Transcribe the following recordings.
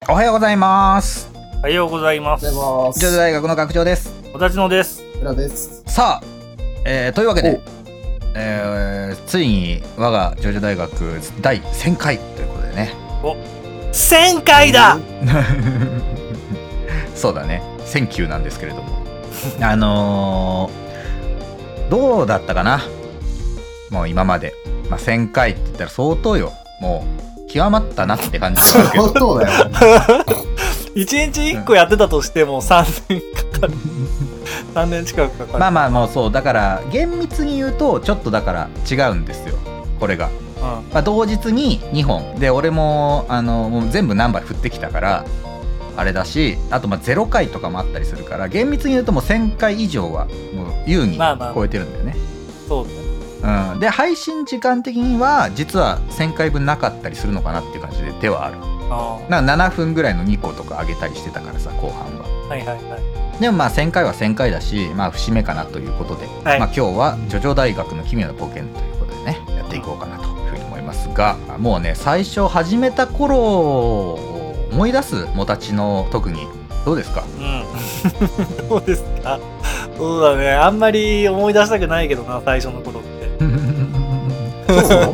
おはようございます。 おはようございます。 上智大学の学長です。 小田野です。 村です。 さあ、というわけで、ついに我が上智大学第1000回ということでね。 お、1000回だそうだね、1000級なんですけれどもどうだったかな。もう今まで、1000回って言ったら相当よ。もう極まったなって感じはあるけど相当だよ 1日1個やってたとしても3年かかる3年近くかかる。 もうそうだから、厳密に言うとちょっとだから違うんですよ、これが。同日に2本で、俺ももう全部ナンバー振ってきたからあれだし、あと0回とかもあったりするから、厳密に言うともう1000回以上はもう優に超えてるんだよね。 そうね。 で配信時間的には実は1000回分なかったりするのかなっていう感じではある。7分ぐらいの2個とか上げたりしてたからさ、後半は。はいはいはい。でも1000回は1000回だし、節目かなということで、はい、今日はジョジョ大学の奇妙な冒険ということでね、やっていこうかなというふうに思いますが、もうね、最初始めた頃を思い出すもたちの特にどうですか？ どうですか？そうだね、あんまり思い出したくないけどな、最初の頃って。そう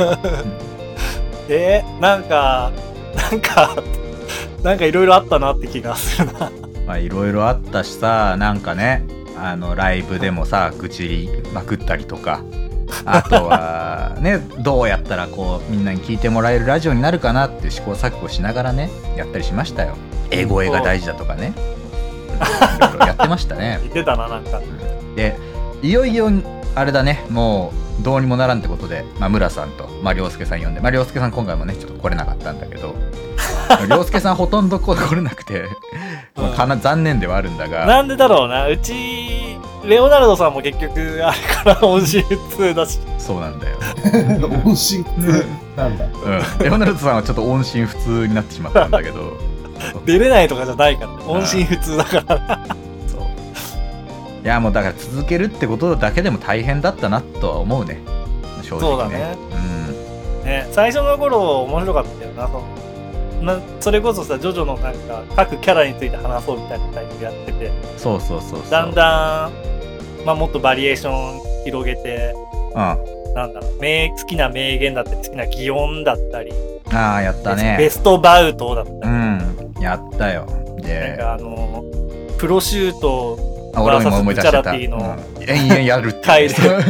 なんかいろいろあったなって気がするな。 いろいろあったしさ、なんかね、ライブでもさ、愚痴りまくったりとか、あとはね、どうやったらこうみんなに聞いてもらえるラジオになるかなって試行錯誤しながらね、やったりしましたよ。英声が大事だとかね、いろいろやってましたね。 言ってたな、なんか。 で、いよいよあれだね、もうどうにもならんってことで、村さんと涼介さん呼んで、涼介さん今回もねちょっと来れなかったんだけど涼介さんほとんど来れなくて残念ではあるんだが、 なんでだろうな。うちレオナルドさんも結局あれから音信不通だし。 そうなんだよ音信不通なんだ、 レオナルドさんはちょっと音信不通になってしまったんだけど出れないとかじゃないから、音信不通だからそう、いやもうだから続けるってことだけでも大変だったなとは思うね、正直ね。 そうだね。ね、最初の頃面白かったよな。それこそさ、ジョジョのなんか各キャラについて話そうみたいなタイプやってて、 そうだんだん、もっとバリエーション広げて、なんだろう、好きな名言だったり、好きな擬音だったり、 やったね。 ベストバウトだったり、 やったよ。で、 なんかプロシュート俺も思い出してた。 チャラティの延々やるって回で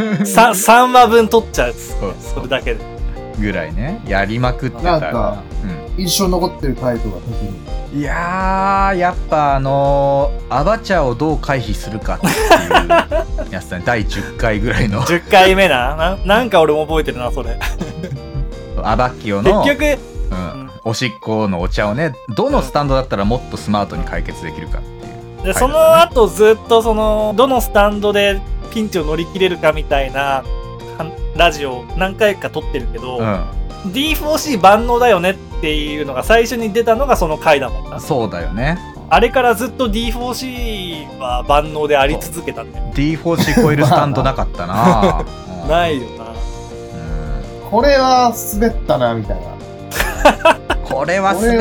3話分取っちゃう。それだけでぐらいね、やりまくってた。 なんか、印象に残ってる回とか特に。 いやー、やっぱアバチャをどう回避するかっていうやつだね。第10回ぐらいの 10回目なんか俺も覚えてるな、それアバキオの結局、 おしっこのお茶をね、どのスタンドだったらもっとスマートに解決できるかっていう、 でその後ずっとどのスタンドでピンチを乗り切れるかみたいなラジオ何回か撮ってるけど、D4C 万能だよねっていうのが最初に出たのがその回だもんな。 そうだよね。 あれからずっと D4C は万能であり続けたんだよ。 D4C 超えるスタンドなかったなないよな。 これは滑ったなみたいなこれは滑った。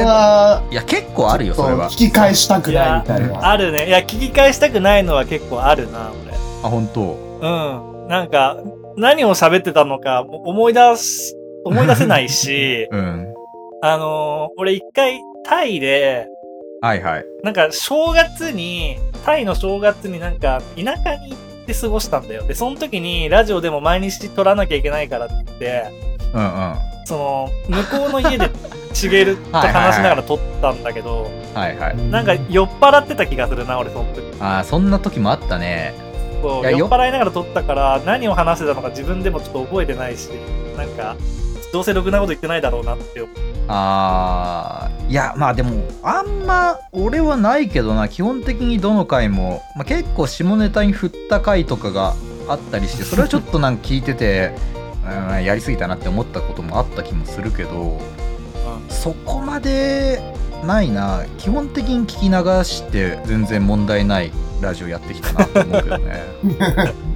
いや結構あるよ、それは。 聞き返したくないみたいな。 あるね。いや、聞き返したくないのは結構あるな、俺。 本当。 なんか何を喋ってたのか思い出せないし、俺一回タイで、なんかタイの正月になんか田舎に行って過ごしたんだよ。で、その時にラジオでも毎日撮らなきゃいけないからって言って、向こうの家でしげると話しながら撮ったんだけど、なんか酔っ払ってた気がするな、俺その時。 そんな時もあったね。 そう、酔っ払いながら撮ったから何を話してたのか自分でもちょっと覚えてないし、なんかどうせろくなこと言ってないだろうなって思う。 いやでもあんま俺はないけどな。基本的にどの回も、結構下ネタに振った回とかがあったりして、それはちょっとなんか聞いててやりすぎたなって思ったこともあった気もするけど、そこまでないな。基本的に聞き流して全然問題ないラジオやってきたなと思うけどね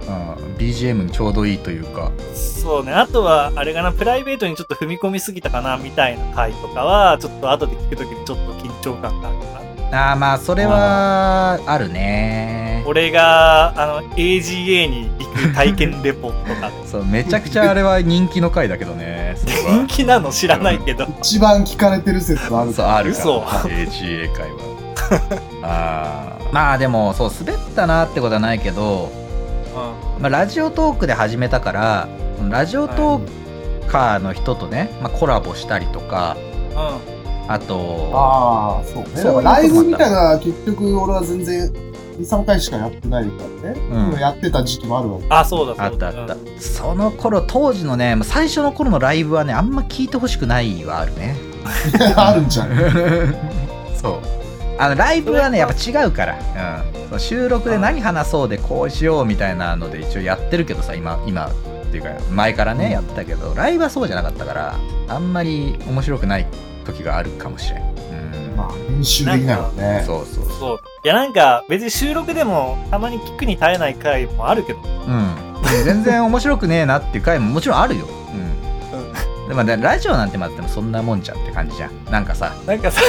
BGM にちょうどいいというか。 そうね。あとはあれかな、プライベートにちょっと踏み込みすぎたかなみたいな回とかはちょっと後で聞くときにちょっと緊張感があるかな。まあそれはあるね。 俺がAGA に行く体験レポとかそう、めちゃくちゃあれは人気の回だけどね。 人気なの知らないけど、 一番聞かれてる説ある。 そう、あるから嘘。 AGA 回はまあでもそう滑ったなってことはないけど、ラジオトークで始めたから、ラジオトーカーの人とね、コラボしたりとか、あとそうね。だからライブみたいな結局俺は全然2、3回しかやってないからね。やってた時期もあるわけ。 そうだ。 あった。その頃当時のね、最初の頃のライブはね、あんま聞いてほしくないはあるね。 あるんじゃん。 そう。ライブはねやっぱ違うから、収録で何話そうでこうしようみたいなので一応やってるけどさ、今っていうか前からねやってたけど、ライブはそうじゃなかったからあんまり面白くない時があるかもしれん。 編集できないもんね。 そういやなんか別に収録でもたまに聞くに耐えない回もあるけど、 全然面白くねえなっていう回ももちろんあるよ。でもラジオなんて待ってもそんなもんじゃんって感じじゃん。なんかさ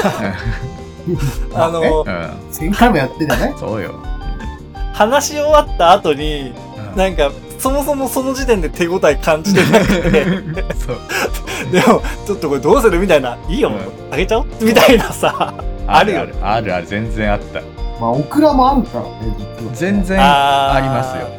1000回もやってんじゃない？ そうよ。 話し終わった後に、なんかそもそもその時点で手応え感じてなくてそうでもちょっとこれどうするみたいな、いいよ、あげちゃおうみたいなさ、あるよね。 ある全然あった。 オクラもあるからね、実は。 全然ありますよ。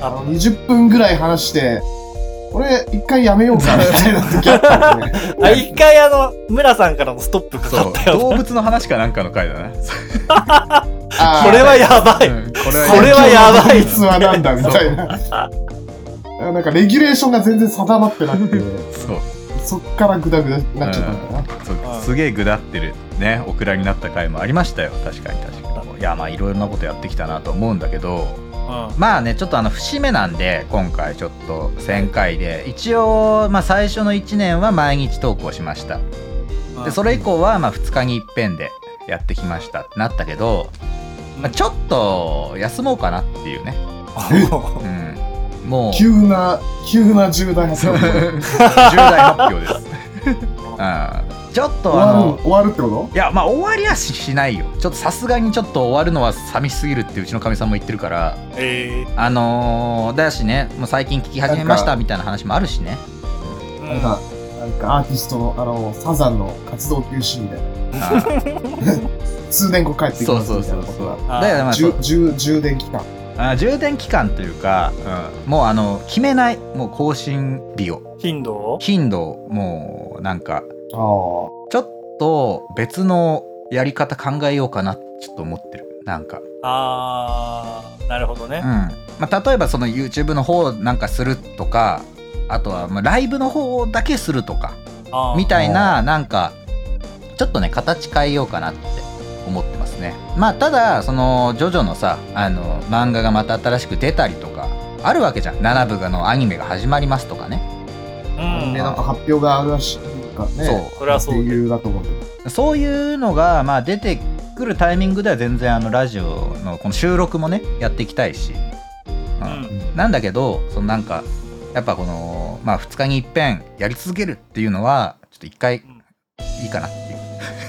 20分ぐらい話して俺一回やめようかみたいな時あったもんね。 一回村さんからのストップかかったよ。 動物の話かなんかの回だな。これはやばい。これはやばい。 動物はなんだみたいな。なんかレギュレーションが全然定まってなくて、そっからグダグダになっちゃったんだな。 すげえグダってるね、オクラになった回もありましたよ。確かに。いやいろいろなことやってきたなと思うんだけど。まあね、ちょっと節目なんで今回ちょっと1000回で一応最初の1年は毎日投稿しました。でそれ以降は2日に一遍でやってきましたってなったけど、ちょっと休もうかなっていうね。もう急な重大発表。 重大発表です。ちょっと終わるってこと？ いや終わりはしないよ。ちょっとさすがにちょっと終わるのは寂しすぎるってうちのかみさんも言ってるから、だしね、もう最近聞き始めましたみたいな話もあるしね。 なんかアーティストのサザンの活動休止みたいな。数年後帰ってきますみたいなことが。充電期間。 充電期間というか、もう決めない、もう更新日を。頻度をもうなんか。ちょっと別のやり方考えようかなってちょっと思ってる。なんかなるほどね。 例えばその YouTube の方なんかするとか、あとはライブの方だけするとかみたいな、なんかちょっとね形変えようかなって思ってますね。ただそのジョジョのさ漫画がまた新しく出たりとかあるわけじゃん。7部のアニメが始まりますとかね。 でなんか発表があるらしい。 それはそういうだと思うけど、そういうのが出てくるタイミングでは全然ラジオのこの収録もねやっていきたいし、なんだけどそのなんかやっぱこの2日に一遍やり続けるっていうのはちょっと一回いいかなっていう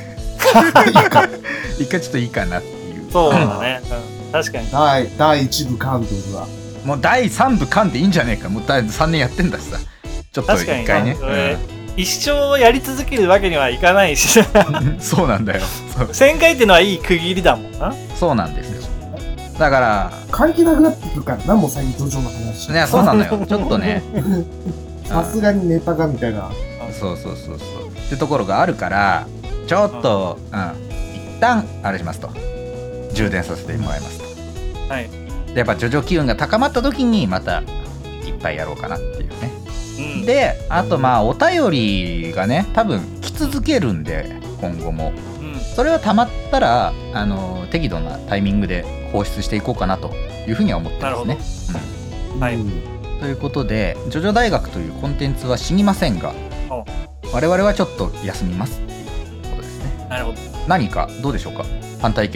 一回ちょっといいかなっていう。 そうだね、確かに。 第1部完結はもう第3部完でいいんじゃねえか。もう3年やってんだしさ、ちょっと一回ね。 一生やり続けるわけにはいかないしそうなんだよ。 1000回っていうのはいい区切りだもんな。 そうなんですよ。だから関係なくなってくるからな、もう最近ジョジョの話。 いやそうなのよ。ちょっとねさすがにネタがみたいな。 そうってところがあるから、ちょっと一旦あれしますと、充電させてもらいますと。でやっぱジョジョ機運が高まった時にまたいっぱいやろうかなっていうね。であとお便りがね多分来続けるんで今後も、それはたまったら適度なタイミングで放出していこうかなというふうには思ってますね。ということでジョジョ大学というコンテンツは死にませんが、我々はちょっと休みますっていうことですね。 なるほど。 何かどうでしょうか、反対意見は。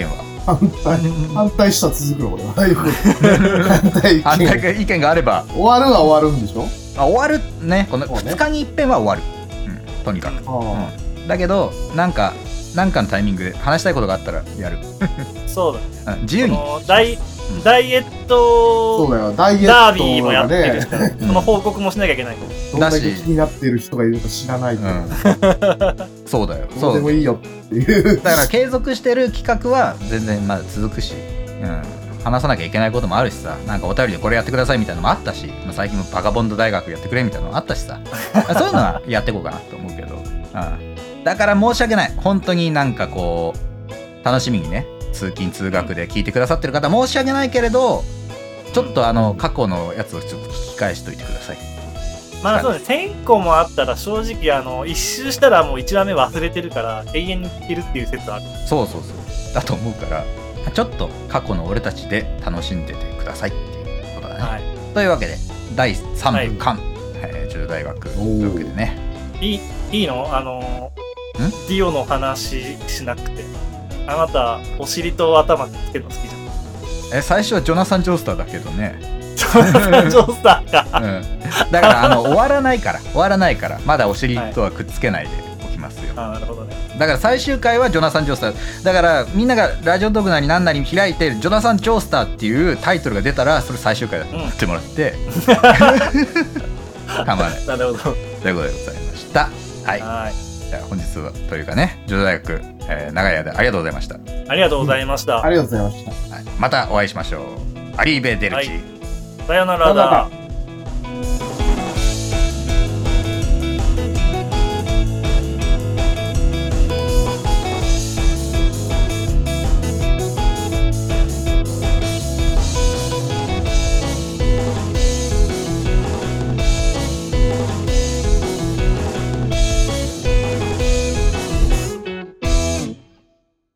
反対したら続くのこれは。 反対意見があれば終わるは終わるんでしょ。 終わるね。この2日に一遍は終わる。とにかく。だけどなんかのタイミングで話したいことがあったらやる。 そうだね。 自由に。 ダイエットそうだよ、ダイエットダービーもやってるから、その報告もしなきゃいけない。 どんだけ気になってる人がいるか知らないと。 そうだよ。 そうでもいいよっていう。 だから継続してる企画は全然まだ続くし、話さなきゃいけないこともあるしさ、なんかお便りでこれやってくださいみたいなのもあったし、最近もバカボンド大学やってくれみたいなのもあったしさ、そういうのはやっていこうかなと思うけど、だから申し訳ない。本当になんかこう楽しみにね、通勤通学で聞いてくださってる方申し訳ないけれど、ちょっと過去のやつをちょっと聞き返しといてください。 まあそうね、1000個もあったら正直一周したらもう1話目忘れてるから永遠に聞けるっていう説ある。 そうだと思うから、ちょっと過去の俺たちで楽しんでてくださいっていうことだね。はい、というわけで第3部完、中大学というわけでね。 いいのディオの話しなくて。あなたお尻と頭つけるの好きじゃん。 最初はジョナサン・ジョースターだけどね。 ジョナサン・ジョースターか。 だから終わらないからまだお尻とはくっつけないでおきますよ。 なるほどね。 だから最終回はジョナサン・ジョースターだから、みんながラジオトークなりなんなり開いてジョナサン・ジョースターっていうタイトルが出たら、それ最終回だと思ってもらって、構わない。 なるほど。 ということでございました。はい。じゃあ本日はというかね、女子大学、長い間ありがとうございました。 ありがとうございました。 ありがとうございました。 またお会いしましょう。アリーベデルチ。 さよならだ。